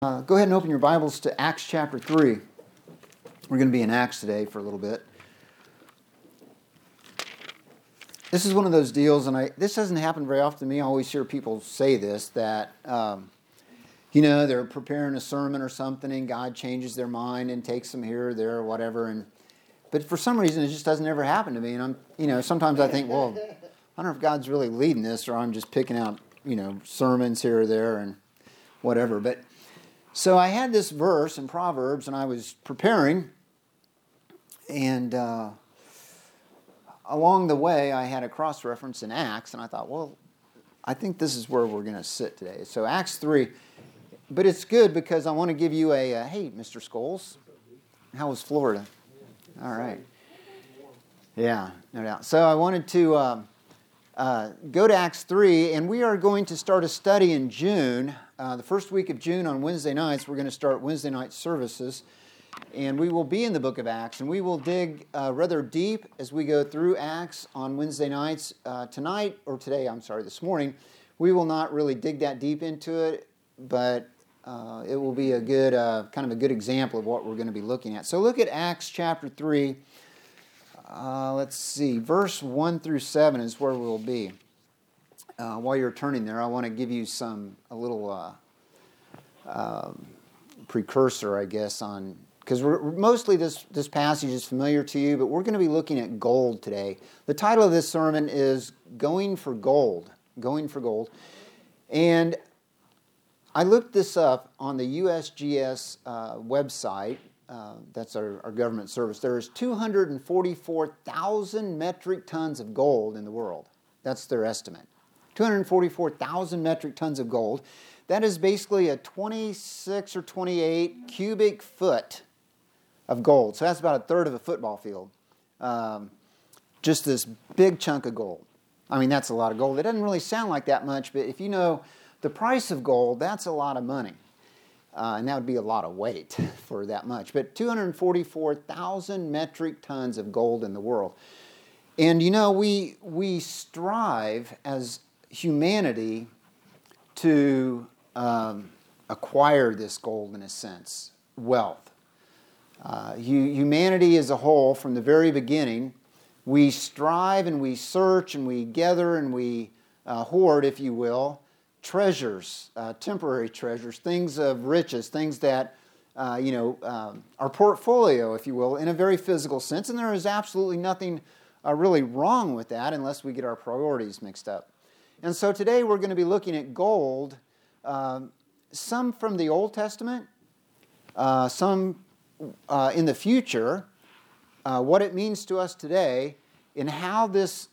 Go ahead and open your Bibles to Acts chapter 3. We're going to be in Acts today for a little bit. This is one of those deals, and this doesn't happen very often to me. I always hear people say this, that, they're preparing a sermon or something, and God changes their mind and takes them here or there or whatever. But for some reason, it just doesn't ever happen to me. And sometimes I think, well, I don't know if God's really leading this, or I'm just picking out, sermons here or there and whatever. So I had this verse in Proverbs, and I was preparing, and along the way I had a cross-reference in Acts, and I thought, well, I think this is where we're going to sit today. So Acts 3, but it's good because I want to give you hey, Mr. Scholes, how was Florida? All right. Yeah, no doubt. So I wanted to go to Acts 3, and we are going to start a study in June. The first week of June on Wednesday nights, we're going to start Wednesday night services. And we will be in the book of Acts, and we will dig rather deep as we go through Acts on Wednesday nights. This morning, we will not really dig that deep into it, but it will be a good, kind of a good example of what we're going to be looking at. So look at Acts chapter 3. Let's see, verse 1 through 7 is where we'll be. While you're turning there, I want to give you a little precursor, I guess, on, because mostly this passage is familiar to you, but we're going to be looking at gold today. The title of this sermon is Going for Gold. Going for Gold. And I looked this up on the USGS website. That's our government service. There is 244,000 metric tons of gold in the world. That's their estimate. 244,000 metric tons of gold. That is basically a 26 or 28 cubic foot of gold. So that's about a third of a football field. Just this big chunk of gold. I mean, that's a lot of gold. It doesn't really sound like that much, but if you know the price of gold, that's a lot of money. And that would be a lot of weight for that much. But 244,000 metric tons of gold in the world. And we strive as humanity to acquire this gold in a sense, wealth. Humanity as a whole, from the very beginning, we strive and we search and we gather and we hoard, if you will, treasures, temporary treasures, things of riches, things that, our portfolio, if you will, in a very physical sense. And there is absolutely nothing really wrong with that unless we get our priorities mixed up. And so today we're going to be looking at gold, some from the Old Testament, some in the future, what it means to us today, and how this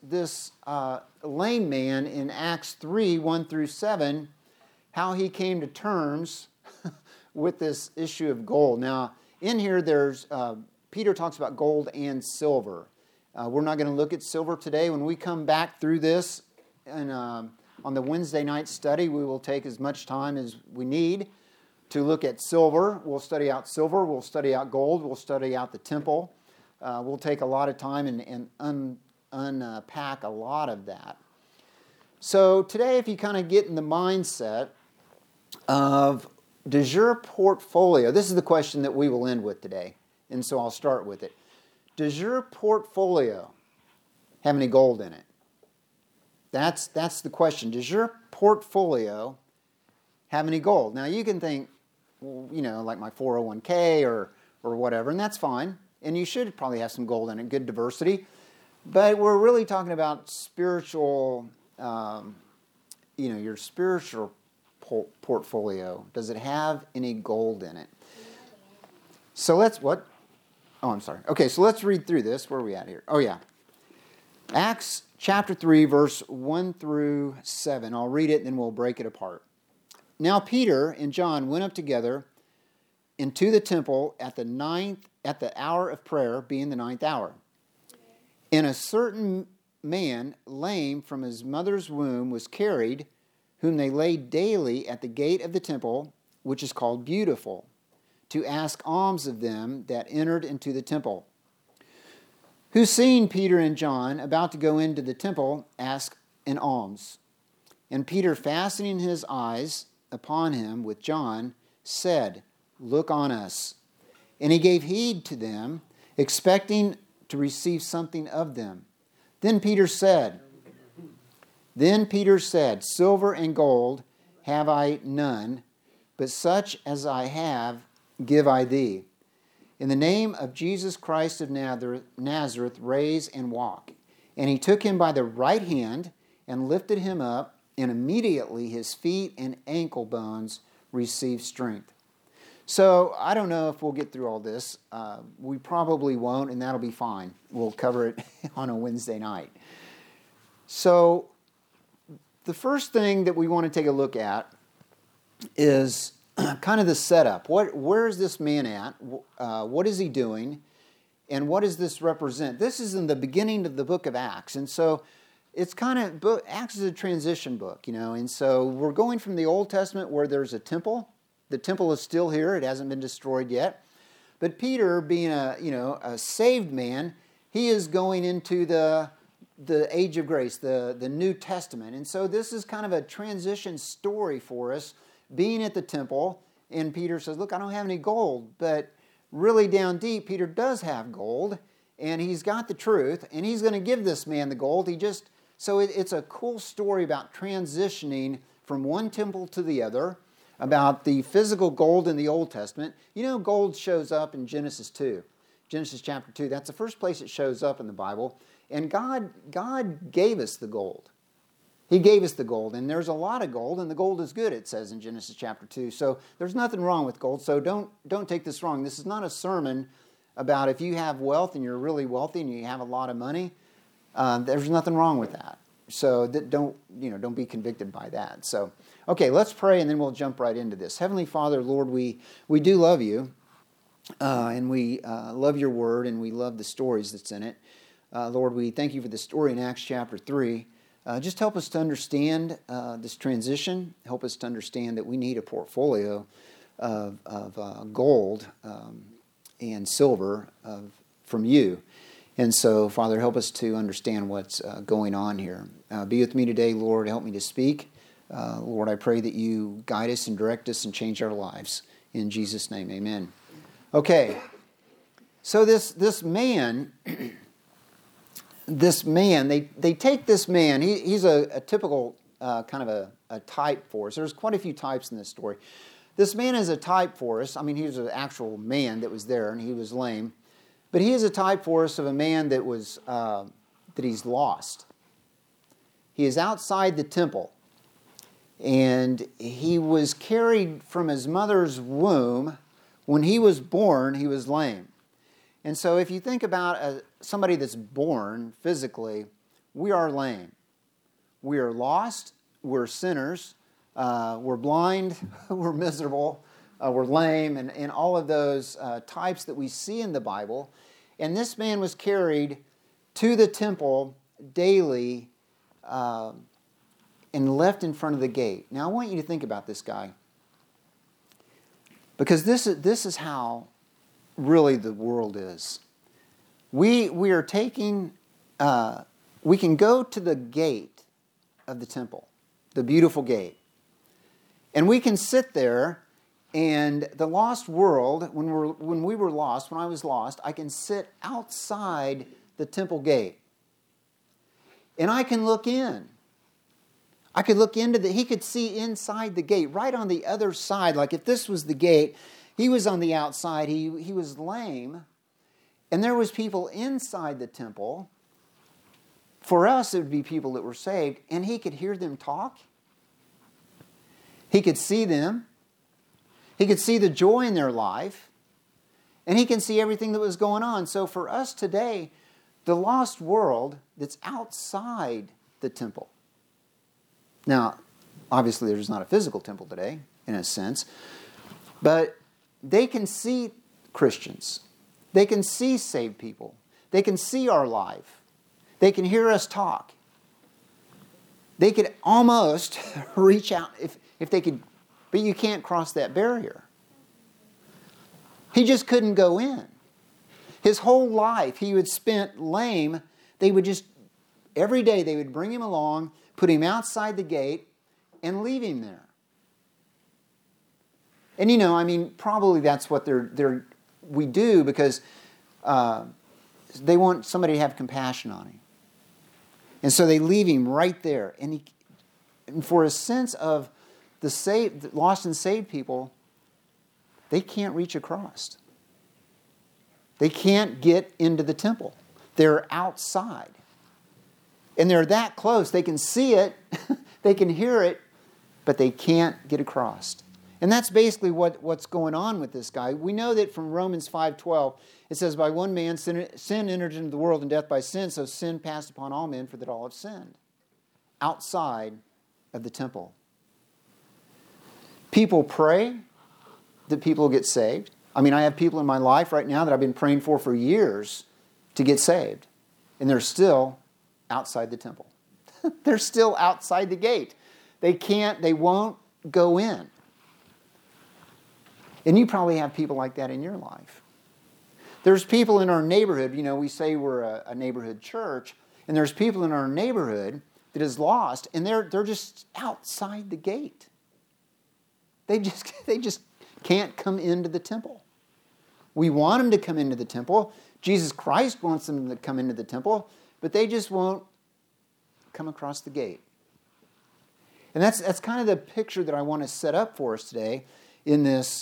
lame man in Acts 3, 1 through 7, how he came to terms with this issue of gold. Now, in here there's, Peter talks about gold and silver. We're not going to look at silver today. When we come back through this, and on the Wednesday night study, we will take as much time as we need to look at silver. We'll study out silver. We'll study out gold. We'll study out the temple. We'll take a lot of time and unpack a lot of that. So today, if you kind of get in the mindset of, does your portfolio, this is the question that we will end with today, and so I'll start with it. Does your portfolio have any gold in it? That's the question. Does your portfolio have any gold? Now, you can think, well, like my 401k or whatever, and that's fine. And you should probably have some gold in it, good diversity. But we're really talking about spiritual, your spiritual portfolio. Does it have any gold in it? So let's, what? Oh, I'm sorry. Okay, so let's read through this. Where are we at here? Oh, yeah. Acts chapter 3, verse 1 through 7. I'll read it, and then we'll break it apart. Now Peter and John went up together into the temple at the hour of prayer, being the 9th hour. And a certain man, lame from his mother's womb, was carried, whom they laid daily at the gate of the temple, which is called Beautiful, to ask alms of them that entered into the temple. Who, seeing Peter and John about to go into the temple, asked an alms. And Peter, fastening his eyes upon him with John, said, "Look on us." And he gave heed to them, expecting to receive something of them. Then Peter said, "Silver and gold have I none, but such as I have give I thee. In the name of Jesus Christ of Nazareth, raise and walk." And he took him by the right hand and lifted him up, and immediately his feet and ankle bones received strength. So I don't know if we'll get through all this. We probably won't, and that'll be fine. We'll cover it on a Wednesday night. So the first thing that we want to take a look at is kind of the setup. Where is this man at? What is he doing? And what does this represent? This is in the beginning of the book of Acts. And so it's kind of, Acts is a transition book, And so we're going from the Old Testament where there's a temple. The temple is still here. It hasn't been destroyed yet. But Peter, being a saved man, he is going into the age of grace, the New Testament. And so this is kind of a transition story for us, being at the temple. And Peter says, "Look, I don't have any gold." But really down deep, Peter does have gold, and he's got the truth, and he's going to give this man the gold. So it's a cool story about transitioning from one temple to the other, about the physical gold in the Old Testament. Gold shows up in Genesis 2. Genesis chapter 2, that's the first place it shows up in the Bible. And God gave us the gold. He gave us the gold, and there's a lot of gold, and the gold is good, it says in Genesis chapter 2. So there's nothing wrong with gold, so don't take this wrong. This is not a sermon about if you have wealth and you're really wealthy and you have a lot of money. There's nothing wrong with that. So don't be convicted by that. So, okay, let's pray, and then we'll jump right into this. Heavenly Father, Lord, we do love you, and we love your word, and we love the stories that's in it. Lord, we thank you for the story in Acts chapter 3. Just help us to understand this transition. Help us to understand that we need a portfolio of gold and silver from you. And so, Father, help us to understand what's going on here. Be with me today, Lord. Help me to speak. Lord, I pray that you guide us and direct us and change our lives. In Jesus' name, amen. Okay, so this man... they take this man. He's a typical kind of a type for us. There's quite a few types in this story. This man is a type for us. I mean, he was an actual man that was there, and he was lame. But he is a type for us of a man that he's lost. He is outside the temple, and he was carried from his mother's womb. When he was born, he was lame. And so if you think about somebody that's born physically, we are lame. We are lost. We're sinners. We're blind. We're miserable. We're lame. And all of those types that we see in the Bible. And this man was carried to the temple daily and left in front of the gate. Now I want you to think about this guy. Because this is how really the world is. We are taking, we can go to the gate of the temple, the beautiful gate. And we can sit there, and the lost world, when we were lost, when I was lost, I can sit outside the temple gate. And I can look in. I could look he could see inside the gate, right on the other side. Like if this was the gate, he was on the outside, he was lame, and there was people inside the temple. For us, it would be people that were saved, and he could hear them talk. He could see them. He could see the joy in their life, and he can see everything that was going on. So for us today, the lost world that's outside the temple. Now, obviously there's not a physical temple today, in a sense, but they can see Christians. They can see saved people. They can see our life. They can hear us talk. They could almost reach out if they could, but you can't cross that barrier. He just couldn't go in. His whole life he would spent lame. They would just, every day they would bring him along, put him outside the gate, and leave him there. And I mean, probably that's what we do because they want somebody to have compassion on him. And so they leave him right there. And for a sense of the lost and saved people, they can't reach across. They can't get into the temple. They're outside. And they're that close. They can see it, they can hear it, but they can't get across. And that's basically what's going on with this guy. We know that from Romans 5:12, it says, by one man sin entered into the world, and death by sin, so sin passed upon all men, for that all have sinned. Outside of the temple. People pray that people get saved. I mean, I have people in my life right now that I've been praying for years to get saved. And they're still outside the temple. They're still outside the gate. They won't go in. And you probably have people like that in your life. There's people in our neighborhood, we say we're a neighborhood church, and there's people in our neighborhood that is lost, and they're just outside the gate. They just can't come into the temple. We want them to come into the temple. Jesus Christ wants them to come into the temple, but they just won't come across the gate. And that's kind of the picture that I want to set up for us today in this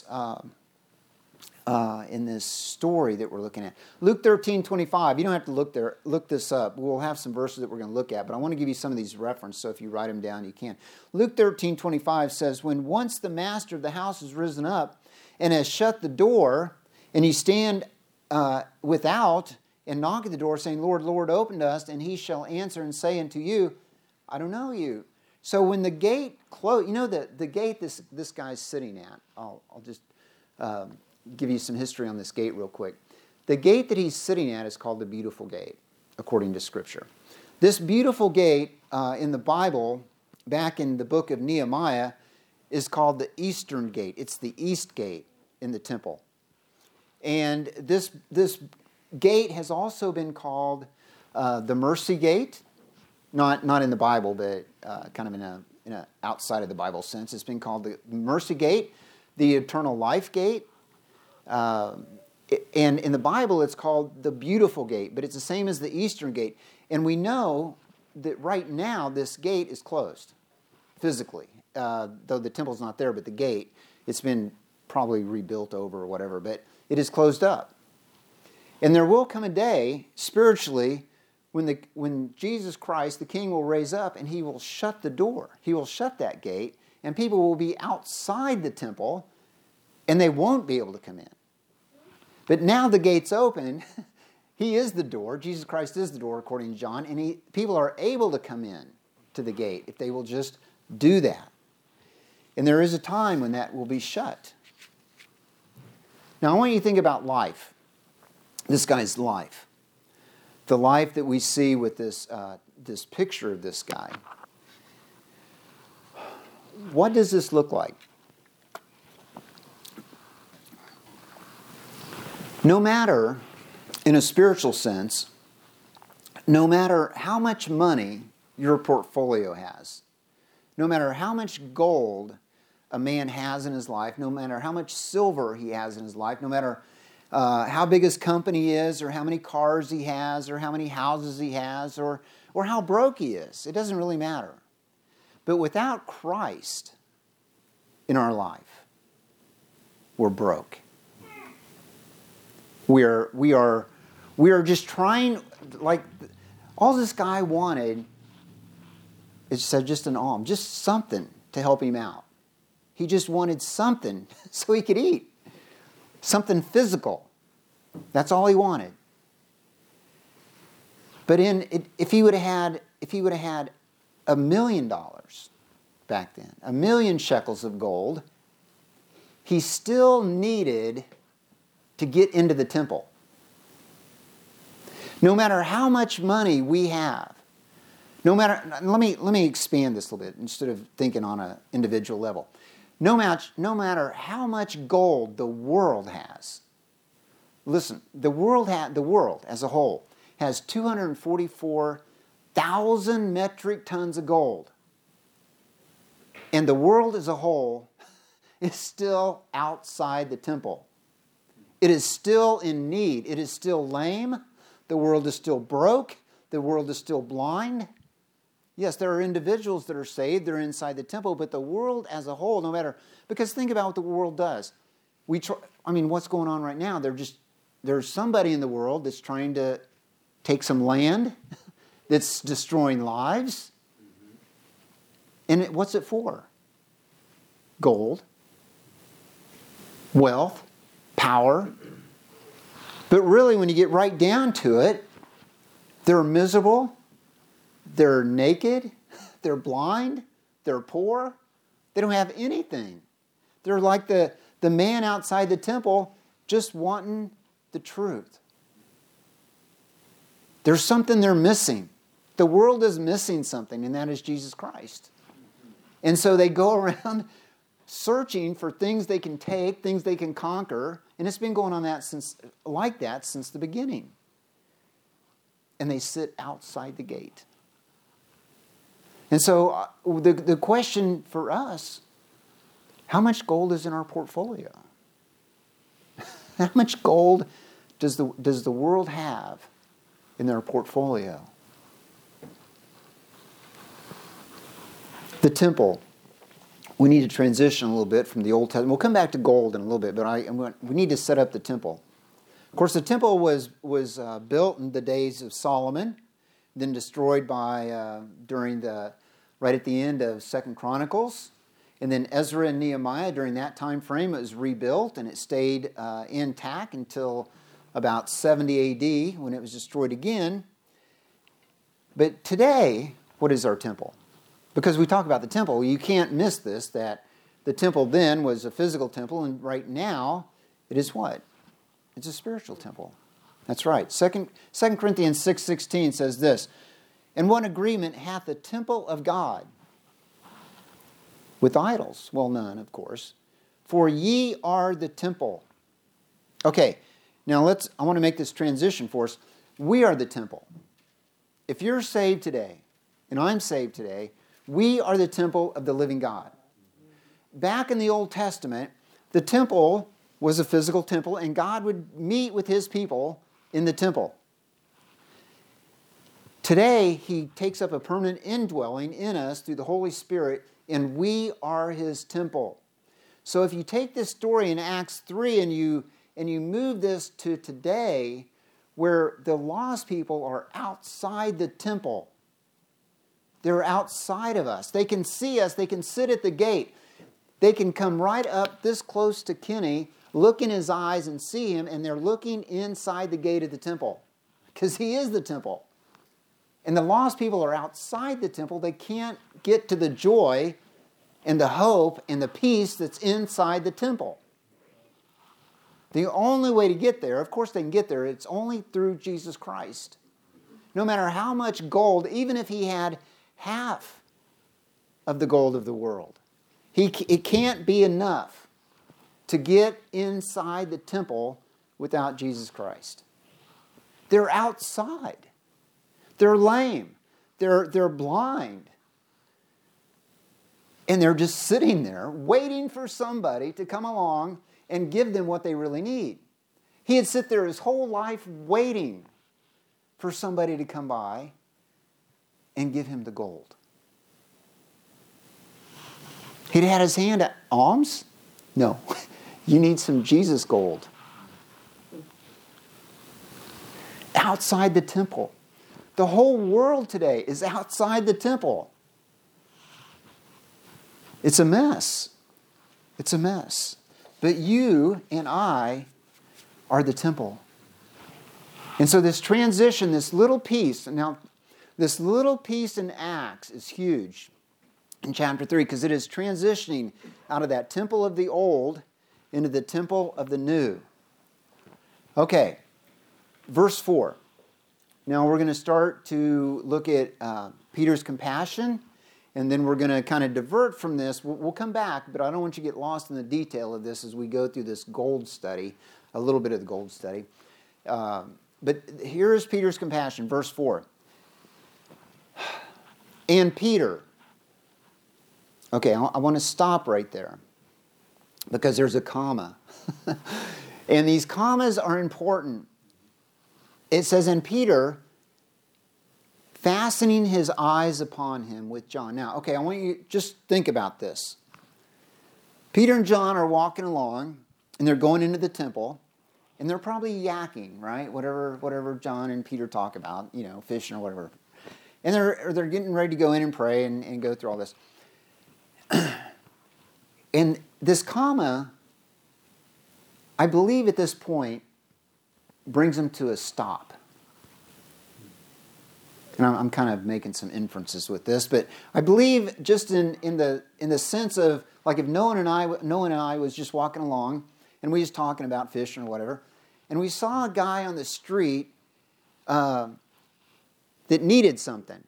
story that we're looking at. Luke 13:25. You don't have to look this up. We'll have some verses that we're going to look at, but I want to give you some of these references, so if you write them down, you can. Luke 13:25 says, when once the master of the house has risen up and has shut the door, and he stand without and knock at the door, saying, Lord, Lord, open to us, and he shall answer and say unto you, I don't know you. So when the gate closed, the gate this guy's sitting at, I'll just give you some history on this gate real quick. The gate that he's sitting at is called the Beautiful Gate, according to Scripture. This beautiful gate in the Bible, back in the book of Nehemiah, is called the Eastern Gate. It's the East Gate in the temple. And this gate has also been called the Mercy Gate, not in the Bible, but kind of in a outside of the Bible sense. It's been called the Mercy Gate, the Eternal Life Gate, and in the Bible it's called the Beautiful Gate, but it's the same as the Eastern Gate. And we know that right now this gate is closed physically, though the temple's not there, but the gate, it's been probably rebuilt over or whatever, but it is closed up. And there will come a day, spiritually, when Jesus Christ, the King, will raise up and he will shut the door. He will shut that gate, and people will be outside the temple, and they won't be able to come in. But now the gate's open. He is the door. Jesus Christ is the door, according to John, and people are able to come in to the gate if they will just do that. And there is a time when that will be shut. Now, I want you to think about life. This guy's life. The life that we see with this picture of this guy. What does this look like? No matter, in a spiritual sense, no matter how much money your portfolio has, no matter how much gold a man has in his life, no matter how much silver he has in his life, no matter how big his company is, or how many cars he has, or how many houses he has, or how broke he is, it doesn't really matter. But without Christ in our life, we're broke. We are just trying, like, all this guy wanted is just an alms, just something to help him out. He just wanted something so he could eat. Something physical. That's all he wanted. But if he would have had $1 million back then, 1,000,000 shekels of gold, he still needed to get into the temple. No matter how much money we have, let me expand this a little bit instead of thinking on an individual level. No matter how much gold the world has, listen, the world as a whole has 244,000 metric tons of gold. And the world as a whole is still outside the temple. It is still in need. It is still lame. The world is still broke. The world is still blind. Yes, there are individuals that are saved. They're inside the temple. But the world as a whole, no matter... Because think about what the world does. What's going on right now? There's somebody in the world that's trying to take some land, that's destroying lives. And what's it for? Gold, wealth, power. But really, when you get right down to it, they're miserable, they're naked, they're blind, they're poor. They don't have anything. They're like the man outside the temple just wanting the truth. There's something they're missing. The world is missing something, and that is Jesus Christ. And so they go around searching for things they can take, things they can conquer, and it's been going on like that since the beginning. And they sit outside the gate. And so the question for us, how much gold is in our portfolio? How much gold does the world have in their portfolio? The temple. We need to transition a little bit from the Old Testament. We'll come back to gold in a little bit, but we need to set up the temple. Of course, the temple was built in the days of Solomon, then destroyed right at the end of 2 Chronicles. And then Ezra and Nehemiah, during that time frame, it was rebuilt, and it stayed intact until about 70 AD, when it was destroyed again. But today, what is our temple? Because we talk about the temple, you can't miss this, that the temple then was a physical temple, and right now, it is what? It's a spiritual temple. That's right. 2 Corinthians 6:16 says this, "And what agreement hath the temple of God with idols? Well, none, of course. For ye are the temple." Okay, now I want to make this transition for us. We are the temple. If you're saved today, and I'm saved today, we are the temple of the living God. Back in the Old Testament, the temple was a physical temple, and God would meet with His people in the temple. Today, He takes up a permanent indwelling in us through the Holy Spirit, and we are His temple. So if you take this story in Acts 3 and you move this to today, where the lost people are outside the temple, they're outside of us. They can see us. They can sit at the gate. They can come right up this close to Kenny, look in his eyes and see him, and they're looking inside the gate of the temple because he is the temple. And the lost people are outside the temple. They can't get to the joy and the hope and the peace that's inside the temple. The only way to get there, of course they can get there, it's only through Jesus Christ. No matter how much gold, even if he had half of the gold of the world, it can't be enough to get inside the temple without Jesus Christ. They're outside. They're lame. They're blind. And they're just sitting there waiting for somebody to come along and give them what they really need. He had sit there his whole life waiting for somebody to come by and give him the gold. He'd had his hand at alms? No. You need some Jesus gold. Outside the temple. The whole world today is outside the temple. It's a mess. It's a mess. But you and I are the temple. And so this transition, this little piece, now this little piece in Acts is huge in chapter 3 because it is transitioning out of that temple of the old into the temple of the new. Okay, verse 4. Now we're going to start to look at Peter's compassion, and then we're going to kind of divert from this. We'll come back, but I don't want you to get lost in the detail of this as we go through this gold study, a little bit of the gold study. But here is Peter's compassion, verse 4. And Peter. Okay, I want to stop right there. because there's a comma. And these commas are important. It says, and Peter, fastening his eyes upon him with John. Now, okay, I want you to just think about this. Peter and John are walking along, and they're going into the temple, and they're probably yakking, right? Whatever John and Peter talk about, fishing or whatever. And they're getting ready to go in and pray and go through all this. And this comma, I believe at this point, brings them to a stop. And I'm kind of making some inferences with this, but I believe just in the sense of, like, if Noah and I was just walking along and we was talking about fishing or whatever, and we saw a guy on the street that needed something,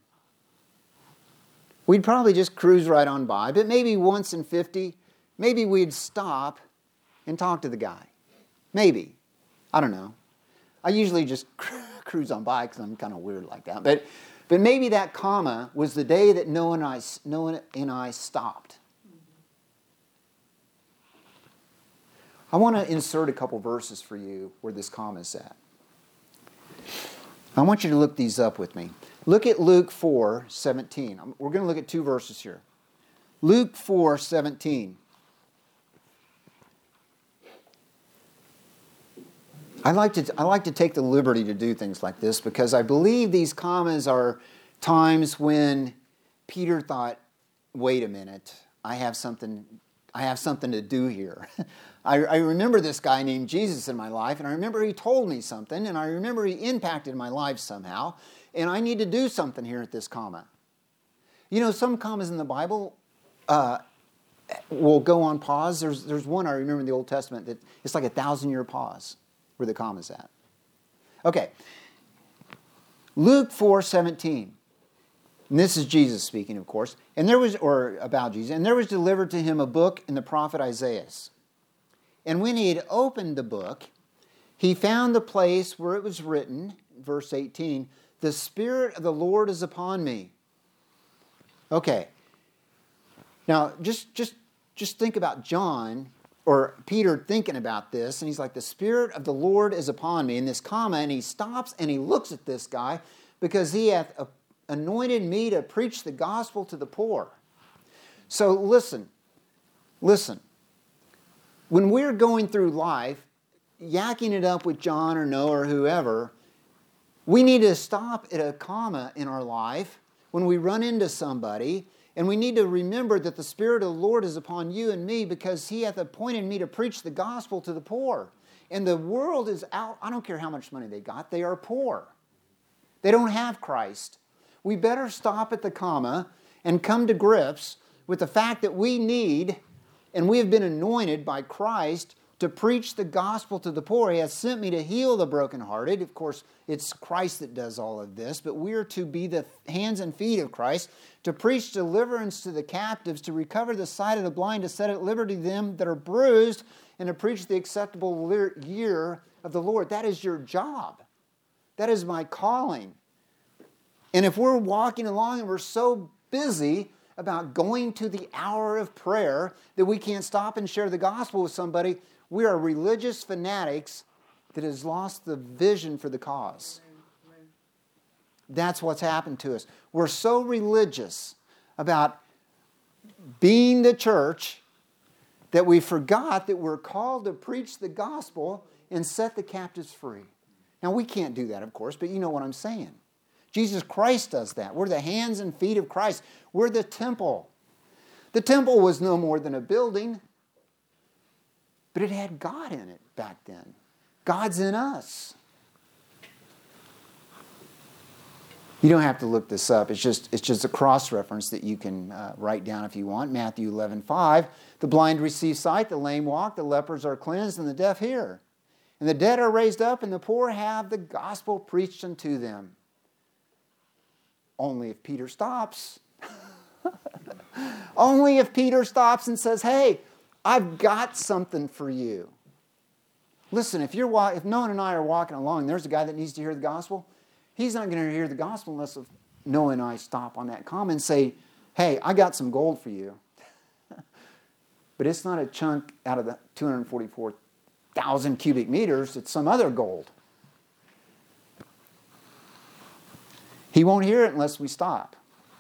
we'd probably just cruise right on by. But maybe once in 50, maybe we'd stop and talk to the guy. Maybe. I don't know. I usually just cruise on by because I'm kind of weird like that. But maybe that comma was the day that Noah and I stopped. I want to insert a couple verses for you where this comma is at. I want you to look these up with me. Look at Luke 4:17. We're going to look at two verses here. Luke 4:17. I like to take the liberty to do things like this because I believe these commas are times when Peter thought, "Wait a minute, I have something to do here." I remember this guy named Jesus in my life, and I remember he told me something, and I remember he impacted my life somehow, and I need to do something here at this comma. Some commas in the Bible will go on pause. There's one I remember in the Old Testament that it's like a 1,000-year pause where the comma's at. Okay. Luke 4:17. And this is Jesus speaking, of course. About Jesus. And there was delivered to him a book in the prophet Isaiah. And when he had opened the book, he found the place where it was written, verse 18, "The Spirit of the Lord is upon me." Okay. Now, just think about John or Peter thinking about this, and he's like, "The Spirit of the Lord is upon me," in this comma, and he stops and he looks at this guy because he hath anointed me to preach the gospel to the poor. So listen. When we're going through life, yakking it up with John or Noah or whoever, we need to stop at a comma in our life when we run into somebody, and we need to remember that the Spirit of the Lord is upon you and me because he hath appointed me to preach the gospel to the poor. And the world is out. I don't care how much money they got. They are poor. They don't have Christ. We better stop at the comma and come to grips with the fact that we need, and we have been anointed by Christ to preach the gospel to the poor. He has sent me to heal the brokenhearted. Of course, it's Christ that does all of this, but we are to be the hands and feet of Christ, to preach deliverance to the captives, to recover the sight of the blind, to set at liberty them that are bruised, and to preach the acceptable year of the Lord. That is your job. That is my calling. And if we're walking along and we're so busy about going to the hour of prayer that we can't stop and share the gospel with somebody, we are religious fanatics that has lost the vision for the cause. That's what's happened to us. We're so religious about being the church that we forgot that we're called to preach the gospel and set the captives free. Now, we can't do that, of course, but you know what I'm saying. Jesus Christ does that. We're the hands and feet of Christ. We're the temple. The temple was no more than a building, but it had God in it back then. God's in us. You don't have to look this up. It's just a cross-reference that you can write down if you want. Matthew 11:5. The blind receive sight, the lame walk, the lepers are cleansed, and the deaf hear. And the dead are raised up, and the poor have the gospel preached unto them. Only if Peter stops. Only if Peter stops and says, "Hey, I've got something for you." Listen, if Noah and I are walking along, there's a guy that needs to hear the gospel. He's not going to hear the gospel unless Noah and I stop on that comma and say, "Hey, I got some gold for you." But it's not a chunk out of the 244,000 cubic meters. It's some other gold. He won't hear it unless we stop.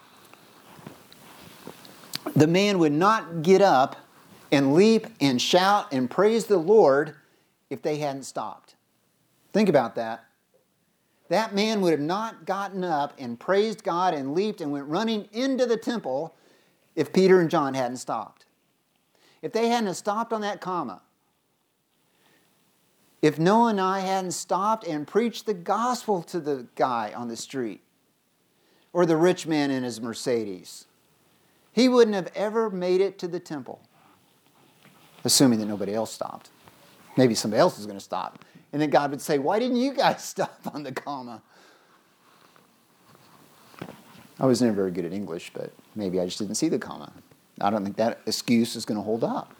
The man would not get up and leap and shout and praise the Lord if they hadn't stopped. Think about that. That man would have not gotten up and praised God and leaped and went running into the temple if Peter and John hadn't stopped. If they hadn't stopped on that comma, if Noah and I hadn't stopped and preached the gospel to the guy on the street or the rich man in his Mercedes, he wouldn't have ever made it to the temple, assuming that nobody else stopped. Maybe somebody else was going to stop. And then God would say, why didn't you guys stop on the comma? I was never very good at English, but maybe I just didn't see the comma. I don't think that excuse is going to hold up.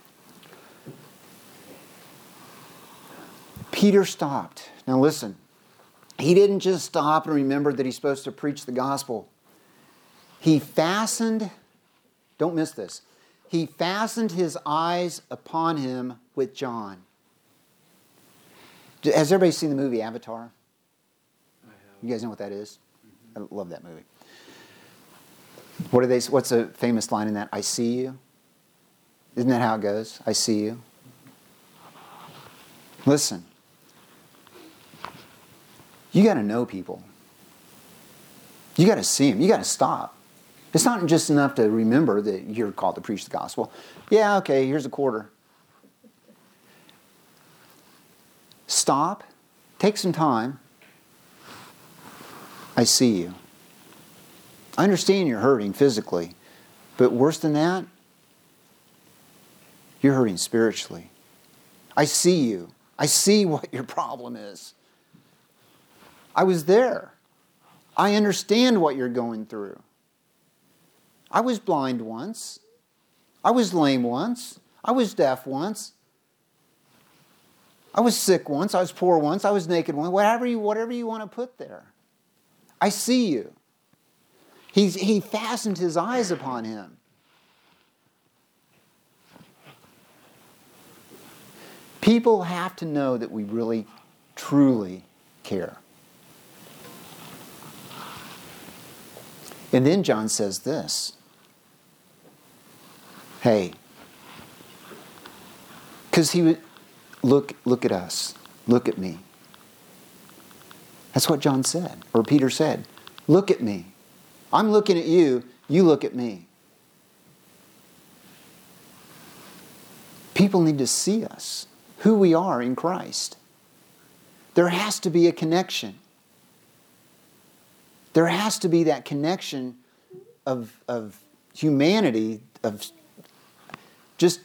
Peter stopped. Now listen, he didn't just stop and remember that he's supposed to preach the gospel. He fastened, don't miss this, he fastened his eyes upon him with John. Has everybody seen the movie Avatar? I have. You guys know what that is? I love that movie. What's a famous line in that? I see you. Isn't that how it goes? I see you. Listen. You got to know people. You got to see them. You got to stop. It's not just enough to remember that you're called to preach the gospel. Yeah, okay, here's a quarter. Stop. Take some time. I see you. I understand you're hurting physically, but worse than that, you're hurting spiritually. I see you. I see what your problem is. I was there. I understand what you're going through. I was blind once. I was lame once. I was deaf once. I was sick once. I was poor once. I was naked once. Whatever you want to put there. I see you. He fastened his eyes upon him. People have to know that we really, truly care. And then John says this. Hey, because he would look at us. Look at me. That's what John said, or Peter said. Look at me. I'm looking at you. You look at me. People need to see us, who we are in Christ. There has to be a connection. There has to be that connection of humanity, of just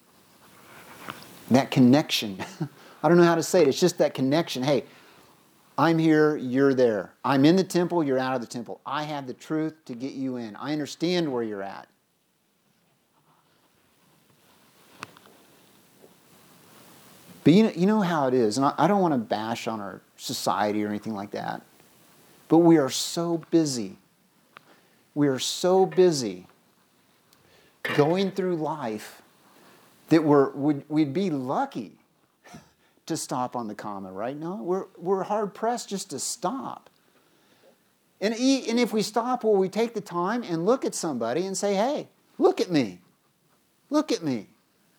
that connection. I don't know how to say it. It's just that connection. Hey, I'm here, you're there. I'm in the temple, you're out of the temple. I have the truth to get you in. I understand where you're at. But you know how it is, and I don't want to bash on our society or anything like that, but we are so busy. We are so busy going through life that we'd be lucky to stop on the comma, right? No, we're hard pressed just to stop. And if we stop, will we take the time and look at somebody and say, hey, look at me. Look at me.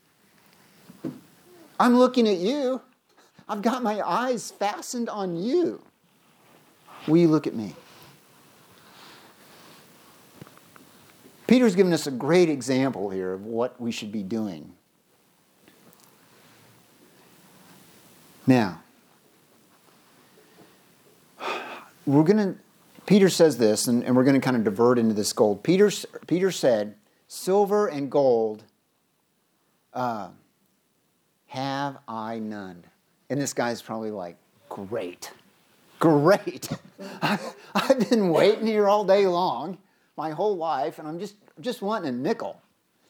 I'm looking at you. I've got my eyes fastened on you. Will you look at me? Peter's given us a great example here of what we should be doing. Now, Peter says this, and we're going to kind of divert into this gold. Peter said, silver and gold have I none. And this guy's probably like, great. I've been waiting here all day long, my whole life, and I'm just wanting a nickel.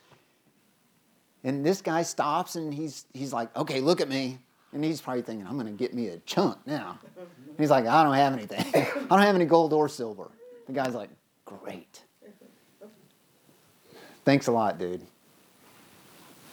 And this guy stops and he's like, okay, look at me. And he's probably thinking, I'm going to get me a chunk now. And he's like, I don't have anything. I don't have any gold or silver. The guy's like, great. Thanks a lot, dude.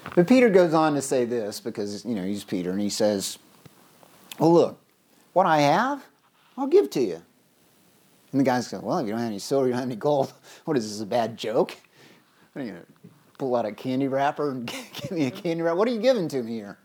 But Peter goes on to say this because, he's Peter, and he says, well, look, what I have, I'll give to you. And the guy's going, well, if you don't have any silver, you don't have any gold. What is this, a bad joke? What are you going to pull out a candy wrapper and give me a candy wrapper? What are you giving to me here?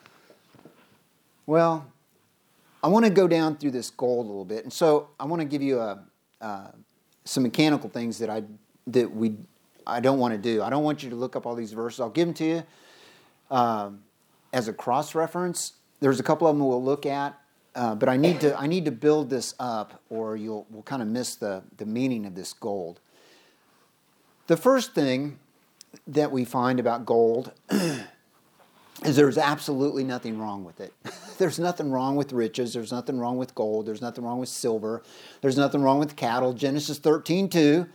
Well, I want to go down through this gold a little bit. And so I want to give you some mechanical things that I don't want to do. I don't want you to look up all these verses. I'll give them to you as a cross-reference. There's a couple of them we'll look at. But I need to build this up, or we'll kind of miss the meaning of this gold. The first thing that we find about gold is there's absolutely nothing wrong with it. There's nothing wrong with riches. There's nothing wrong with gold. There's nothing wrong with silver. There's nothing wrong with cattle. Genesis 13:2,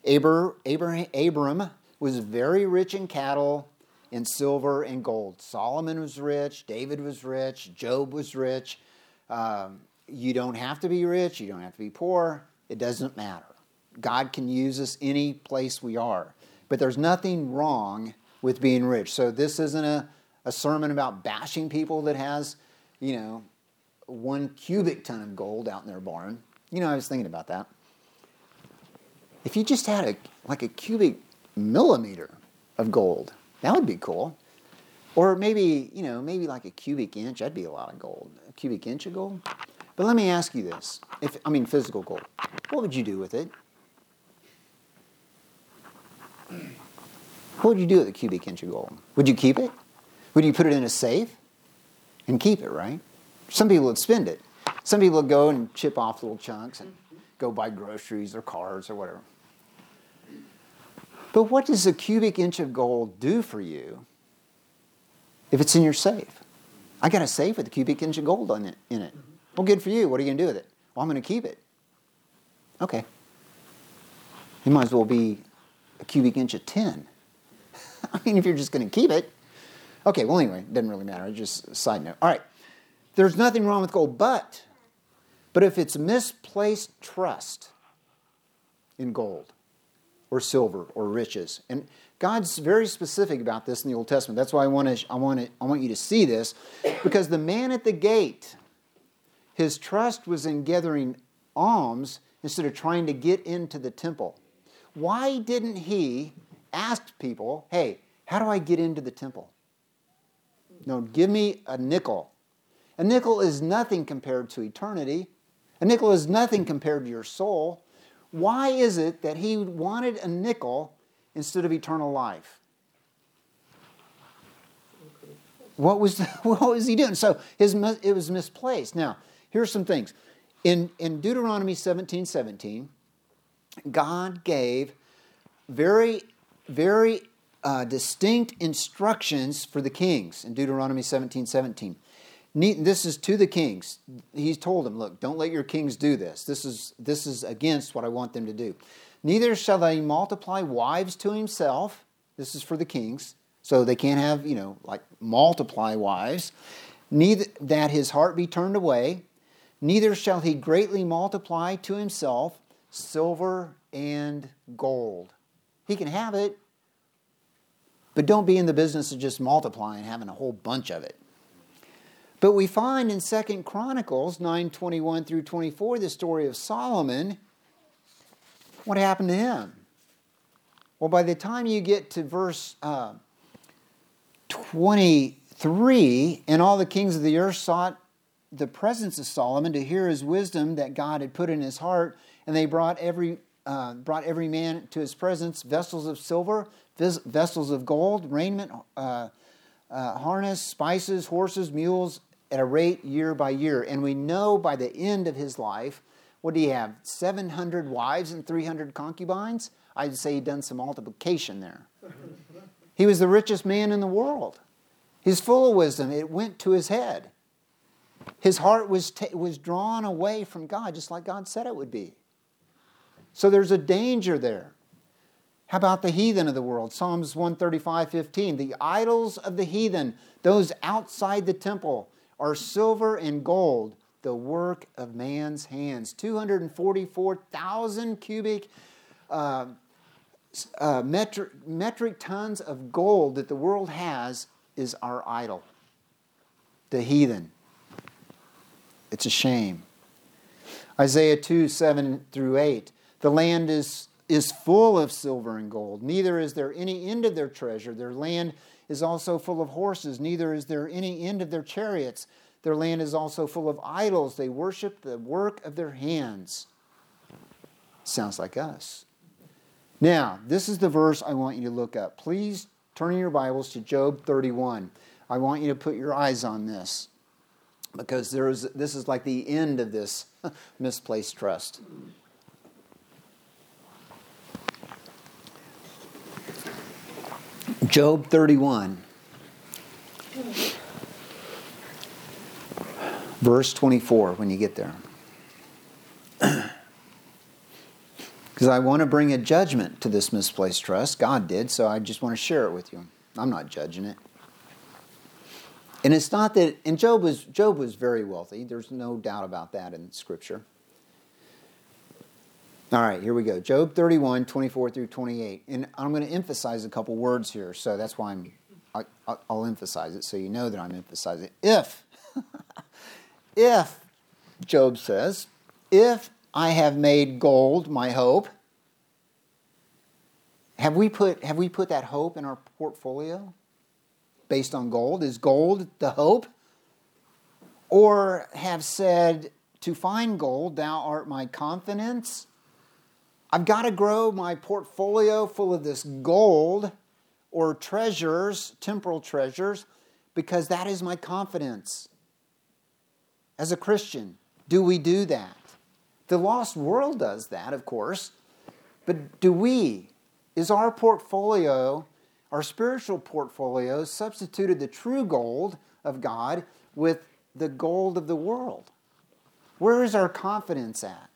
Abram was very rich in cattle, in silver and gold. Solomon was rich. David was rich. Job was rich. You don't have to be rich. You don't have to be poor. It doesn't matter. God can use us any place we are. But there's nothing wrong with being rich. So this isn't a sermon about bashing people that has, 1 cubic ton of gold out in their barn. I was thinking about that. If you just had a cubic millimeter of gold, that would be cool. Or maybe like a cubic inch. That'd be a lot of gold. A cubic inch of gold. But let me ask you this. Physical gold. What would you do with it? What would you do with a cubic inch of gold? Would you keep it? Would you put it in a safe and keep it, right? Some people would spend it. Some people would go and chip off little chunks and go buy groceries or cars or whatever. But what does a cubic inch of gold do for you if it's in your safe? I got a safe with a cubic inch of gold in it. Well, good for you. What are you going to do with it? Well, I'm going to keep it. Okay. It might as well be a cubic inch of tin. If you're just going to keep it. Okay, well, anyway, it doesn't really matter. Just a side note. All right. There's nothing wrong with gold, but if it's misplaced trust in gold or silver or riches, and God's very specific about this in the Old Testament. That's why I want you to see this, because the man at the gate, his trust was in gathering alms instead of trying to get into the temple. Why didn't he ask people, hey, how do I get into the temple? No, give me a nickel. A nickel is nothing compared to eternity. A nickel is nothing compared to your soul. Why is it that he wanted a nickel instead of eternal life? What was he doing? So it was misplaced. Now, here's some things. In Deuteronomy 17:17, God gave very, very distinct instructions for the kings in Deuteronomy 17:17. This is to the kings. He's told them, look, don't let your kings do this. This is against what I want them to do. Neither shall they multiply wives to himself. This is for the kings. So they can't have, multiply wives. Neither that his heart be turned away. Neither shall he greatly multiply to himself silver and gold. He can have it, but don't be in the business of just multiplying, having a whole bunch of it. But we find in 2 Chronicles 9:21 through 24 the story of Solomon. What happened to him? Well, by the time you get to verse 23, and all the kings of the earth sought the presence of Solomon to hear his wisdom that God had put in his heart, and they brought every man to his presence vessels of silver, vessels of gold, raiment, harness, spices, horses, mules, at a rate year by year. And we know by the end of his life, what do you have? 700 wives and 300 concubines? I'd say he'd done some multiplication there. He was the richest man in the world. He's full of wisdom. It went to his head. His heart was drawn away from God, just like God said it would be. So there's a danger there. How about the heathen of the world? Psalms 135:15. The idols of the heathen, those outside the temple, are silver and gold, the work of man's hands. 244,000 cubic metric tons of gold that the world has is our idol, the heathen. It's a shame. Isaiah 2, 7 through 8. The land is full of silver and gold. Neither is there any end of their treasure. Their land is also full of horses. Neither is there any end of their chariots. Their land is also full of idols. They worship the work of their hands. Sounds like us. Now, this is the verse I want you to look up. Please turn in your Bibles to Job 31. I want you to put your eyes on this, because this is like the end of this misplaced trust. Job 31, verse 24, when you get there. Because I want to bring a judgment to this misplaced trust. God did, so I just want to share it with you. I'm not judging it. And it's not that, and Job was very wealthy. There's no doubt about that in Scripture. All right, here we go. Job 31, 24 through 28. And I'm going to emphasize a couple words here, so that's why I'll emphasize it, so you know that I'm emphasizing it. If, Job says, if I have made gold my hope, have we put that hope in our portfolio based on gold? Is gold the hope? Or have said, to find gold, thou art my confidence? I've got to grow my portfolio full of this gold or treasures, temporal treasures, because that is my confidence. As a Christian, do we do that? The lost world does that, of course. But do we? Is our portfolio, our spiritual portfolio, substituted the true gold of God with the gold of the world? Where is our confidence at?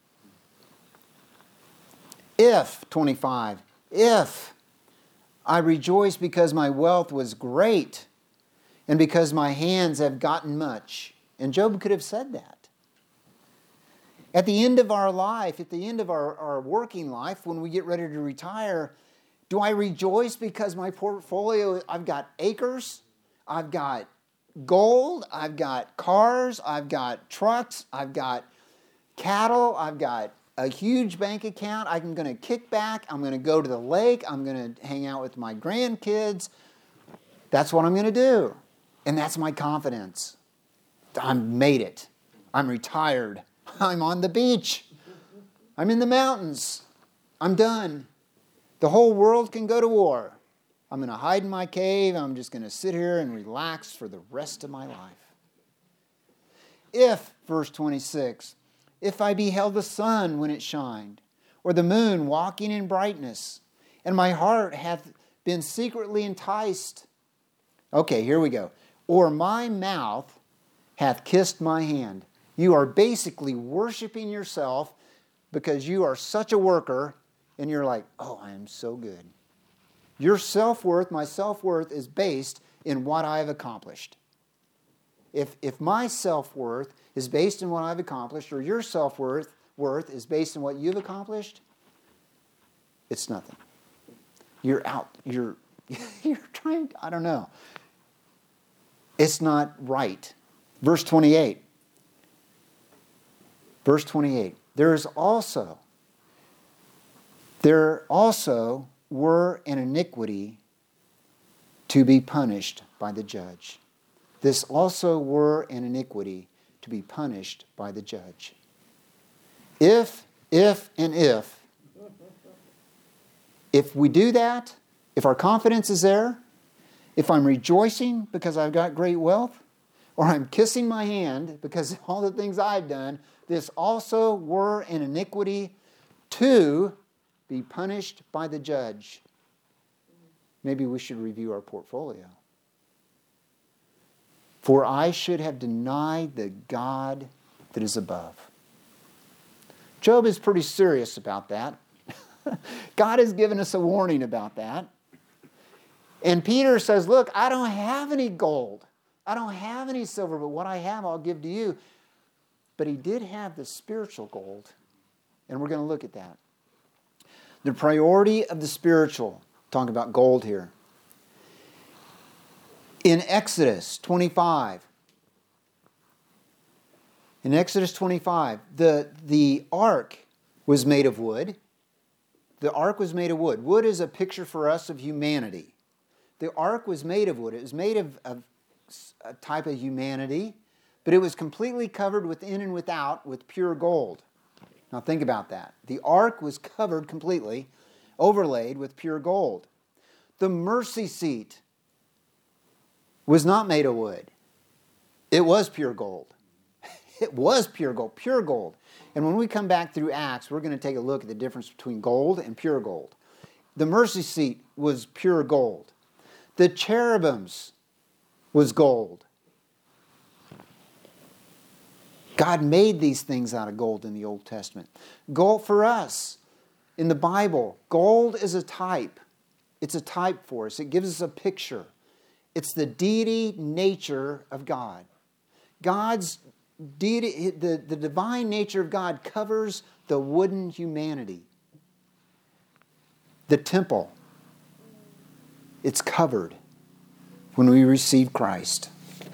If, 25, if I rejoice because my wealth was great and because my hands have gotten much. And Job could have said that. At the end of our life, at the end of our working life, when we get ready to retire, do I rejoice because my portfolio, I've got acres, I've got gold, I've got cars, I've got trucks, I've got cattle, I've got a huge bank account, I'm going to kick back, I'm going to go to the lake, I'm going to hang out with my grandkids. That's what I'm going to do. And that's my confidence. I've made it. I'm retired. I'm on the beach. I'm in the mountains. I'm done. The whole world can go to war. I'm going to hide in my cave. I'm just going to sit here and relax for the rest of my life. If, verse 26, if I beheld the sun when it shined, or the moon walking in brightness, and my heart hath been secretly enticed. Okay, here we go. Or my mouth hath kissed my hand. You are basically worshiping yourself because you are such a worker and you're like, oh, I am so good. Your self-worth, my self-worth is based in what I have accomplished. If my self-worth is based in what I've accomplished, or your self-worth is based in what you've accomplished, it's nothing. You're out. You're trying, I don't know. It's not right. Verse 28. Verse 28. There also were an iniquity to be punished by the judge. This also were an iniquity to be punished by the judge. If we do that, if our confidence is there, if I'm rejoicing because I've got great wealth, or I'm kissing my hand because of all the things I've done, this also were an iniquity to be punished by the judge. Maybe we should review our portfolio. For I should have denied the God that is above. Job is pretty serious about that. God has given us a warning about that. And Peter says, look, I don't have any gold. I don't have any silver, but what I have I'll give to you. But he did have the spiritual gold. And we're going to look at that. The priority of the spiritual. Talking about gold here. In Exodus 25. In Exodus 25, the ark was made of wood. The ark was made of wood. Wood is a picture for us of humanity. The ark was made of wood. It was made of a type of humanity, but it was completely covered within and without with pure gold. Now think about that. The ark was covered completely, overlaid with pure gold. The mercy seat was not made of wood. It was pure gold. It was pure gold, pure gold. And when we come back through Acts, we're going to take a look at the difference between gold and pure gold. The mercy seat was pure gold. The cherubims was gold. God made these things out of gold in the Old Testament. Gold for us, in the Bible, gold is a type. It's a type for us. It gives us a picture. It's the deity nature of God. God's deity, the divine nature of God covers the wooden humanity. The temple, it's covered when we receive Christ.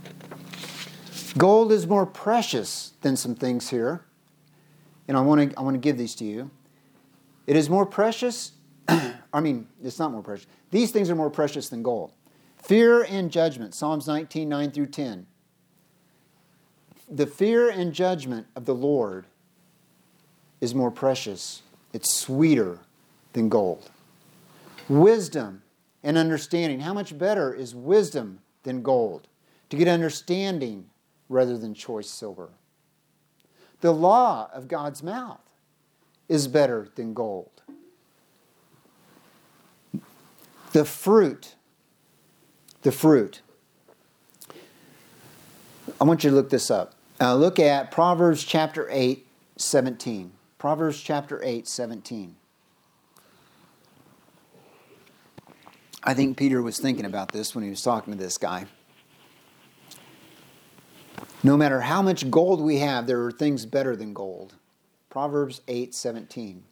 Gold is more precious than some things here. And I want to give these to you. It is more precious. It's not more precious. These things are more precious than gold. Fear and judgment. Psalms 19, 9 through 10. The fear and judgment of the Lord is more precious. It's sweeter than gold. Wisdom and understanding. How much better is wisdom than gold? To get understanding rather than choice silver. The law of God's mouth is better than gold. The fruit. I want you to look this up. Look at Proverbs chapter 8, 17. Proverbs chapter 8, 17. I think Peter was thinking about this when he was talking to this guy. No matter how much gold we have, there are things better than gold. Proverbs 8, 17.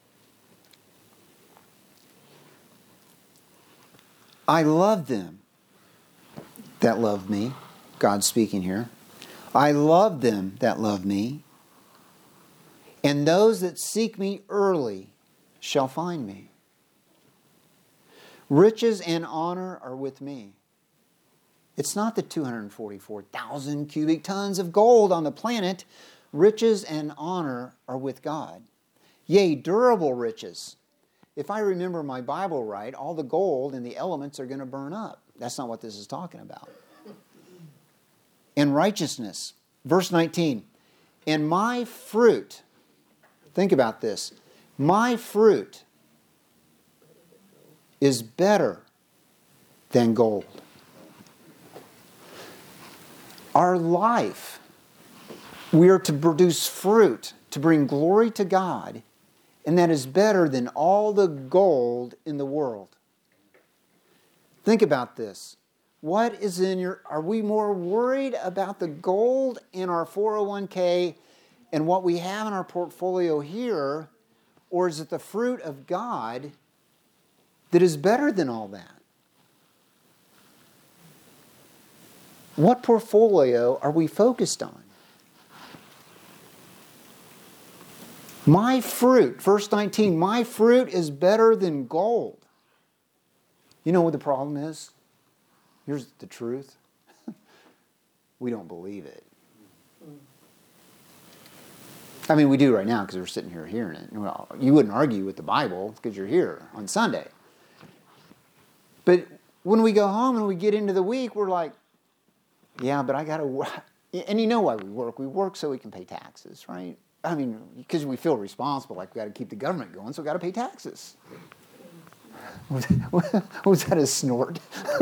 I love them that love me. God's speaking here. I love them that love me, and those that seek me early shall find me. Riches and honor are with me. It's not the 244,000 cubic tons of gold on the planet. Riches and honor are with God. Yea, durable riches. If I remember my Bible right, all the gold and the elements are going to burn up. That's not what this is talking about. And righteousness. Verse 19. And my fruit, think about this, my fruit is better than gold. Our life, we are to produce fruit to bring glory to God, and that is better than all the gold in the world. Think about this. What is are we more worried about the gold in our 401k and what we have in our portfolio here, or is it the fruit of God that is better than all that? What portfolio are we focused on? My fruit, verse 19, my fruit is better than gold. You know what the problem is? Here's the truth. We don't believe it. I mean, we do right now because we're sitting here hearing it. Well, you wouldn't argue with the Bible because you're here on Sunday. But when we go home and we get into the week, we're like, yeah, but I got to work. And you know why we work. We work so we can pay taxes, right? I mean, because we feel responsible, like we got to keep the government going, so we got to pay taxes. Was that a snort?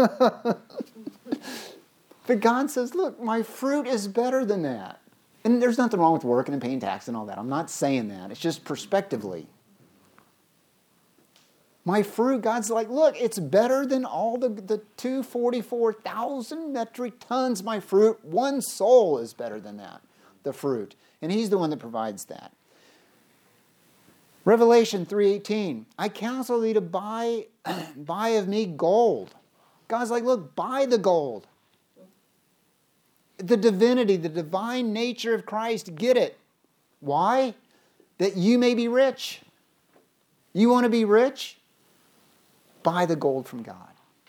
But God says, look, my fruit is better than that. And there's nothing wrong with working and paying tax and all that. I'm not saying that. It's just prospectively. My fruit, God's like, look, it's better than all the 244,000 metric tons, my fruit. One soul is better than that, the fruit. And He's the one that provides that. Revelation 3:18, I counsel thee to buy of me gold. God's like, look, buy the gold. The divinity, the divine nature of Christ, get it. Why? That you may be rich. You want to be rich? Buy the gold from God.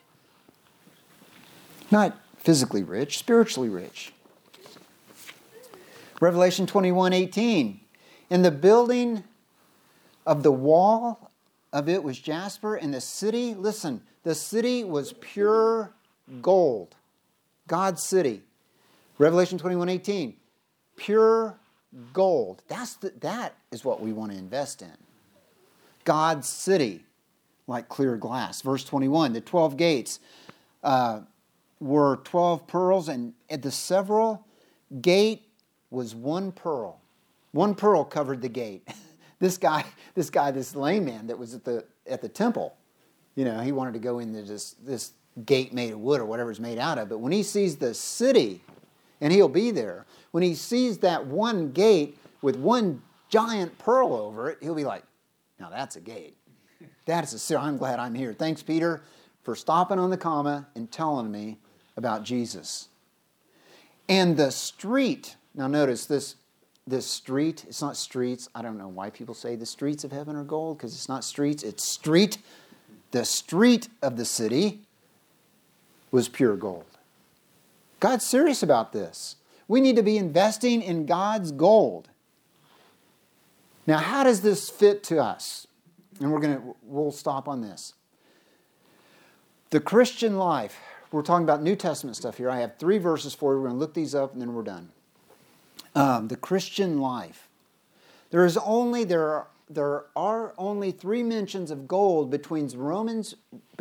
Not physically rich, spiritually rich. Revelation 21:18, and the building of the wall of it was jasper, and the city, listen, the city was pure gold. God's city. Revelation 21:18, pure gold. That is what we want to invest in. God's city, like clear glass. Verse 21, the 12 gates were 12 pearls, and at the several gate was one pearl. One pearl covered the gate. This lame man that was at the temple, he wanted to go into this gate made of wood or whatever it's made out of. But when he sees the city, and he'll be there, when he sees that one gate with one giant pearl over it, he'll be like, now that's a gate. I'm glad I'm here. Thanks, Peter, for stopping on the comma and telling me about Jesus. And the street, now notice this street, it's not streets. I don't know why people say the streets of heaven are gold, because it's not streets, it's street. The street of the city was pure gold. God's serious about this. We need to be investing in God's gold. Now, how does this fit to us? And we'll stop on this. The Christian life, we're talking about New Testament stuff here. I have 3 verses for you. We're going to look these up and then we're done. The Christian life. There are only 3 mentions of gold between Romans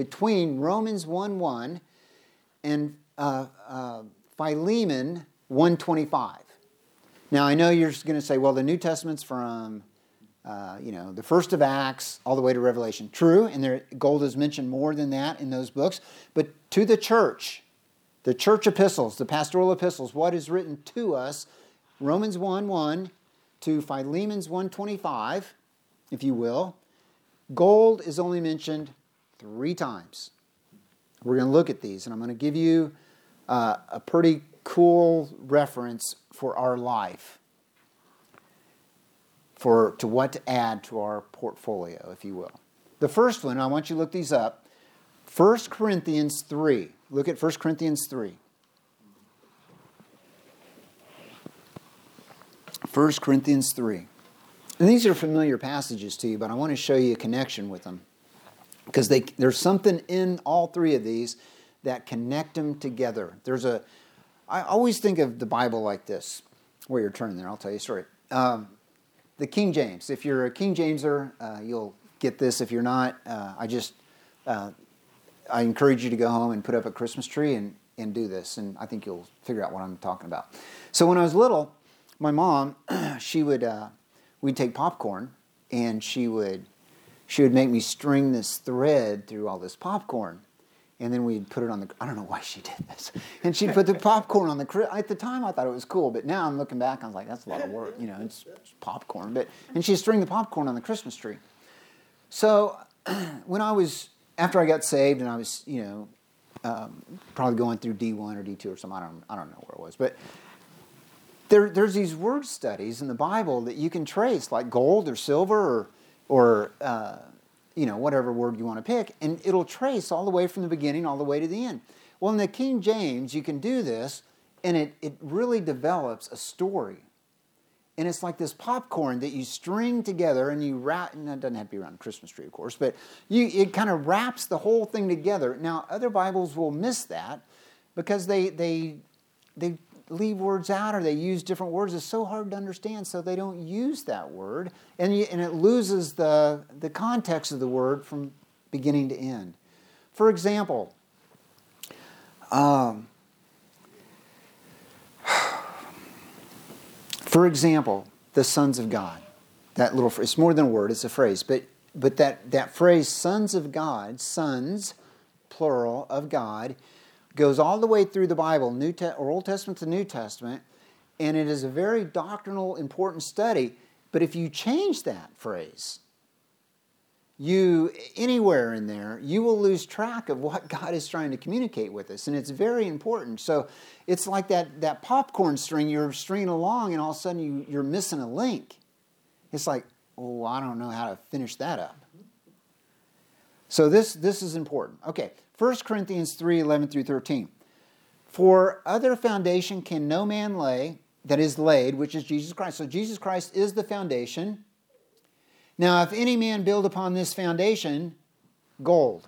1:1 and Philemon 1:25. Now, I know you're going to say, well, the New Testament's from the first of Acts all the way to Revelation. True, and gold is mentioned more than that in those books. But to the church epistles, the pastoral epistles, what is written to us, Romans 1:1 to Philemon's 1:25, if you will, gold is only mentioned 3 times. We're going to look at these, and I'm going to give you a pretty cool reference for our life, to what to add to our portfolio, if you will. The first one, I want you to look these up, 1 Corinthians 3. Look at 1 Corinthians 3. 1 Corinthians 3. And these are familiar passages to you, but I want to show you a connection with them, because there's something in all 3 of these that connect them together. I always think of the Bible like this. Where you're turning there, I'll tell you a story. The King James. If you're a King Jameser, you'll get this. If you're not, I encourage you to go home and put up a Christmas tree and do this, and I think you'll figure out what I'm talking about. So when I was little, my mom, we'd take popcorn, and she would make me string this thread through all this popcorn. And then we'd put it on I don't know why she did this. And she'd put the popcorn on at the time I thought it was cool, but now I'm looking back, I was like, that's a lot of work, it's popcorn. And she'd string the popcorn on the Christmas tree. So after I got saved and I was, probably going through D1 or D2 or something, I don't know where it was, but there's these word studies in the Bible that you can trace, like gold or silver or whatever word you want to pick, and it'll trace all the way from the beginning all the way to the end. Well, in the King James, you can do this, and it really develops a story. And it's like this popcorn that you string together, and you wrap, and it doesn't have to be around the Christmas tree, of course, but it kind of wraps the whole thing together. Now, other Bibles will miss that because they leave words out, or they use different words. It's so hard to understand, so they don't use that word, and it loses the context of the word from beginning to end. For example, the sons of God. That little phrase, it's more than a word, it's a phrase, but that phrase, sons of God, sons, plural, of God, goes all the way through the Bible, Old Testament to New Testament, and it is a very doctrinal, important study. But if you change that phrase, anywhere in there, you will lose track of what God is trying to communicate with us. And it's very important. So it's like that popcorn string, you're stringing along and all of a sudden you're missing a link. It's like, oh, I don't know how to finish that up. So this is important. Okay, 1 Corinthians 3:11 through 13. For other foundation can no man lay that is laid, which is Jesus Christ. So Jesus Christ is the foundation. Now, if any man build upon this foundation, gold.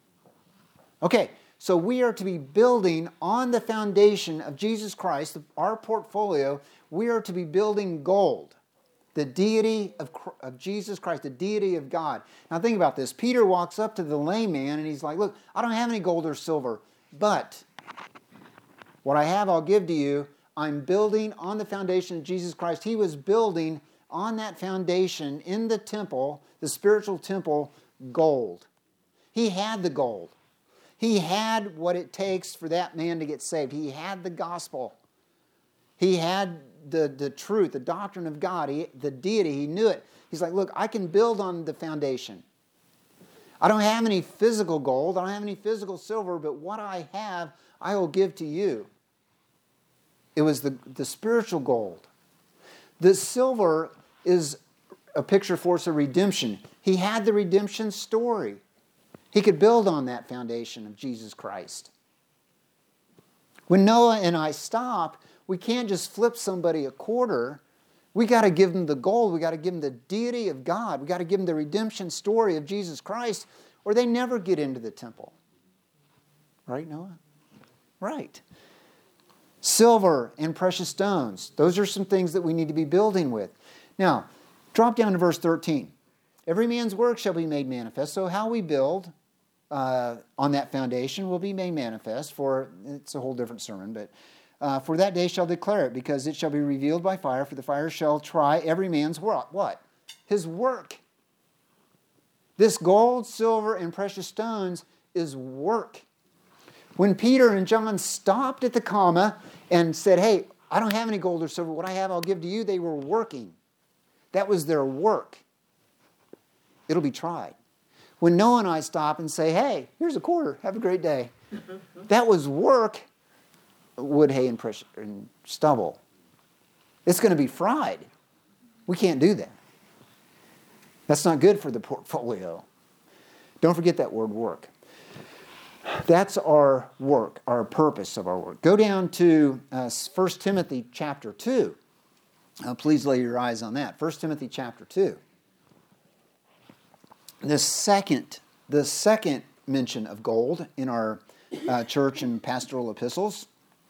Okay, so we are to be building on the foundation of Jesus Christ, our portfolio. We are to be building gold, the deity of Jesus Christ, the deity of God. Now think about this. Peter walks up to the lame man and he's like, look, I don't have any gold or silver, but what I have I'll give to you. I'm building on the foundation of Jesus Christ. He was building on that foundation in the temple, the spiritual temple, gold. He had the gold. He had what it takes for that man to get saved. He had the gospel. He had the truth, the doctrine of God, the deity. He knew it. He's like, look, I can build on the foundation. I don't have any physical gold. I don't have any physical silver, but what I have, I will give to you. It was the spiritual gold. The silver is a picture for us of redemption. He had the redemption story. He could build on that foundation of Jesus Christ. When Noah and I stop, we can't just flip somebody a quarter. We got to give them the gold. We got to give them the deity of God. We got to give them the redemption story of Jesus Christ, or they never get into the temple. Right, Noah? Right. Silver and precious stones. Those are some things that we need to be building with. Now, drop down to verse 13. Every man's work shall be made manifest. So how we build on that foundation will be made manifest. For it's a whole different sermon, but for that day shall declare it, because it shall be revealed by fire. For the fire shall try every man's work. What? His work. This gold, silver, and precious stones is work. When Peter and John stopped at the comma and said, hey, I don't have any gold or silver. What I have I'll give to you. They were working. That was their work. It'll be tried. When Noah and I stop and say, hey, here's a quarter. Have a great day. That was work. Wood, hay, and stubble. It's going to be fried. We can't do that. That's not good for the portfolio. Don't forget that word work. That's our work, our purpose of our work. Go down to 1 Timothy chapter 2. Please lay your eyes on that. 1 Timothy chapter 2. The second mention of gold in our church and pastoral epistles.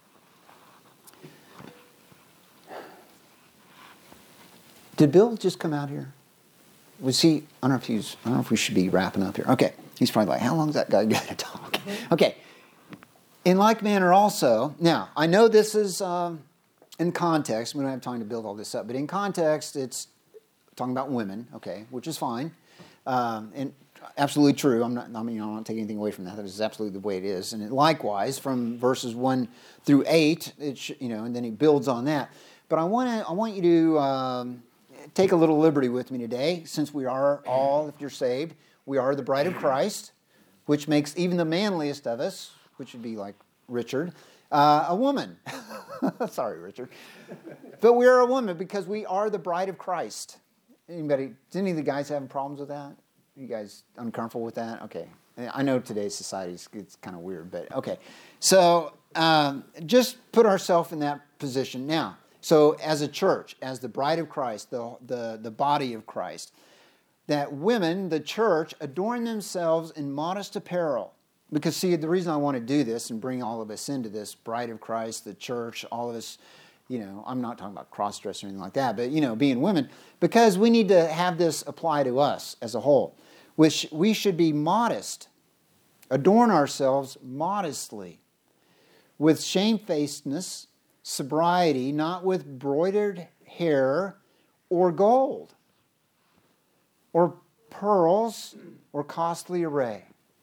Did Bill just come out here? Was he? I don't know if we should be wrapping up here. Okay. He's probably like, how long is that guy going to talk? Okay. In like manner also, now, I know this is in context. We don't have time to build all this up. But in context, it's talking about women, okay, which is fine. And absolutely true. I'm not taking anything away from that. That is absolutely the way it is. And likewise, from verses 1 through 8, and then he builds on that. But I want you to take a little liberty with me today, since we are all, if you're saved, we are the bride of Christ, which makes even the manliest of us, which would be like Richard, a woman. Sorry, Richard. But we are a woman because we are the bride of Christ. Does any of the guys having problems with that? Are you guys uncomfortable with that? Okay. I know today's society it's kind of weird, but okay. So just put ourselves in that position now. So as a church, as the bride of Christ, the body of Christ, that women, the church, adorn themselves in modest apparel. Because, see, the reason I want to do this and bring all of us into this, bride of Christ, the church, all of us, I'm not talking about cross-dress or anything like that, but, being women, because we need to have this apply to us as a whole, which we should be modest, adorn ourselves modestly, with shamefacedness, sobriety, not with broidered hair or gold, or pearls, or costly array.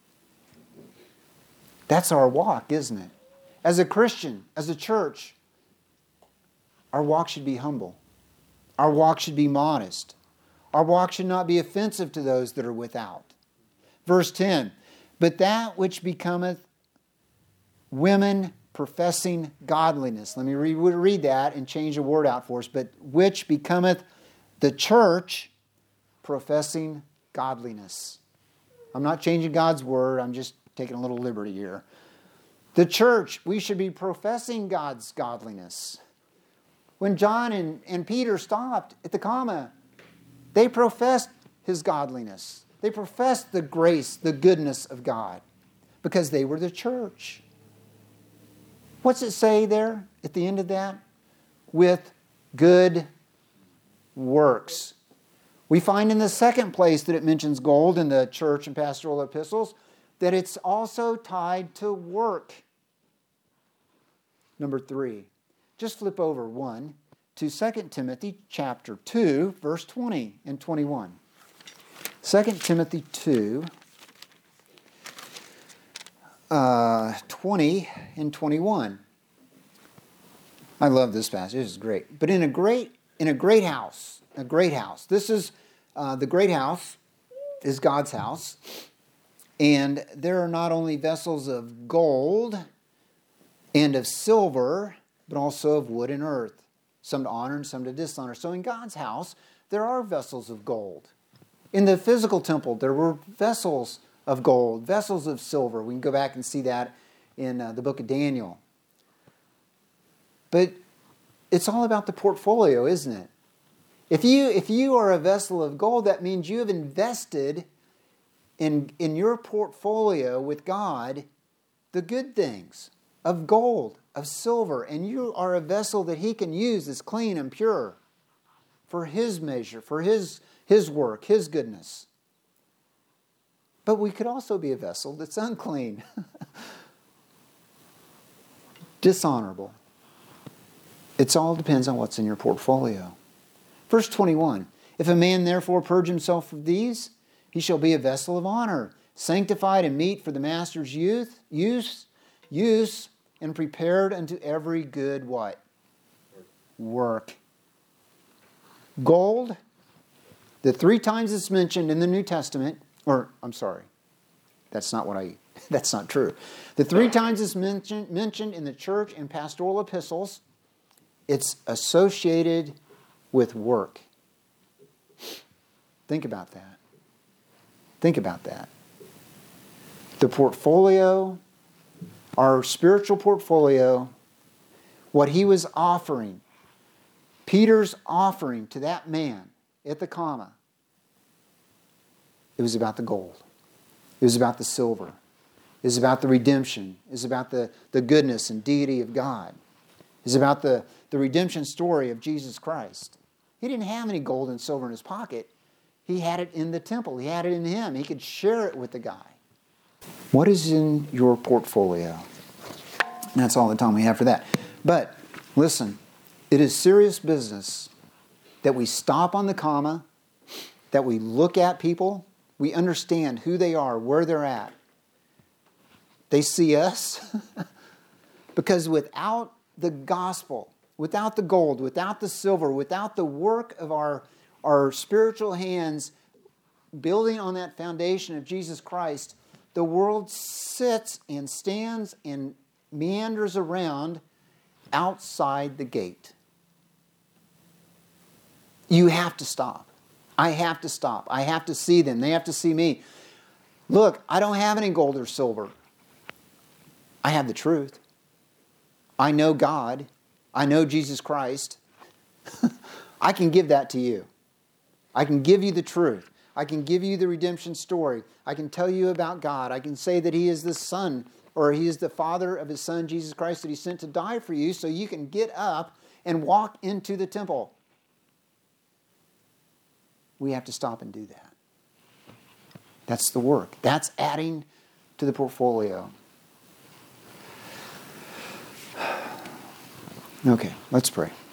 That's our walk, isn't it? As a Christian, as a church, our walk should be humble. Our walk should be modest. Our walk should not be offensive to those that are without. Verse 10, but that which becometh women professing godliness. Let me read that and change the word out for us. But which becometh the church professing godliness. I'm not changing God's word. I'm just taking a little liberty here. The church, we should be professing God's godliness. When John and Peter stopped at the comma, they professed His godliness. They professed the grace, the goodness of God, because they were the church. What's it say there at the end of that? With good works. We find in the second place that it mentions gold in the church and pastoral epistles that it's also tied to work. Number 3. Just flip over one to 2 Timothy chapter 2, verse 20 and 21. 2 Timothy 2, 20 and 21. I love this passage. This is great. But in a great house. This is the great house is God's house. And there are not only vessels of gold and of silver, but also of wood and earth, some to honor and some to dishonor. So in God's house, there are vessels of gold. In the physical temple, there were vessels of gold, vessels of silver. We can go back and see that in the book of Daniel. But it's all about the portfolio, isn't it? If you are a vessel of gold, that means you have invested in your portfolio with God the good things of gold, of silver, and you are a vessel that He can use that's clean and pure for His measure, for His work, His goodness. But we could also be a vessel that's unclean, dishonorable. It all depends on what's in your portfolio. Verse 21, if a man therefore purge himself of these, he shall be a vessel of honor, sanctified and meet for the master's use, and prepared unto every good what? Work. Gold, the 3 times it's mentioned in the New Testament, that's not true. The 3 times it's mentioned in the church and pastoral epistles, it's associated with work. Think about that. The portfolio, our spiritual portfolio, what he was offering, Peter's offering to that man at the comma, it was about the gold. It was about the silver. It was about the redemption. It was about the goodness and deity of God. It was about the redemption story of Jesus Christ. He didn't have any gold and silver in his pocket. He had it in the temple. He had it in him. He could share it with the guy. What is in your portfolio? And that's all the time we have for that. But listen, it is serious business that we stop on the comma, that we look at people, we understand who they are, where they're at. They see us. Because without the gospel, without the gold, without the silver, without the work of our spiritual hands building on that foundation of Jesus Christ, the world sits and stands and meanders around outside the gate. You have to stop. I have to stop. I have to see them. They have to see me. Look, I don't have any gold or silver. I have the truth. I know God. I know Jesus Christ. I can give that to you. I can give you the truth. I can give you the redemption story. I can tell you about God. I can say that He is the Son, or He is the Father of His Son, Jesus Christ, that He sent to die for you so you can get up and walk into the temple. We have to stop and do that. That's the work. That's adding to the portfolio. Okay, let's pray.